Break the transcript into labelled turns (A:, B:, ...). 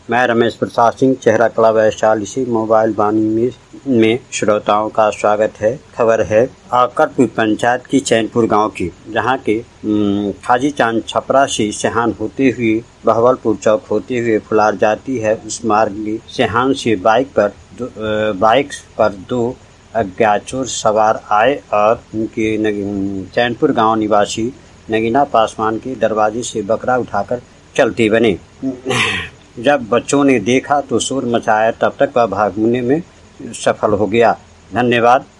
A: मैं रमेश प्रसाद सिंह, चेहरा कला वैशाली से मोबाइल वाणी में श्रोताओं का स्वागत है। खबर है आकरपुर पंचायत की चैनपुर गांव की, जहां के खाजी चांद छपरा से सेहान होते हुए बहवलपुर चौक होते हुए फुलार जाती है। उस मार्ग में सेहान से बाइक पर दो अज्ञात चोर सवार आए और उनके चैनपुर गांव निवासी नगीना पासवान के दरवाजे से बकरा उठाकर चलते बने। जब बच्चों ने देखा तो शोर मचाया, तब तक वह भागने में सफल हो गया। धन्यवाद।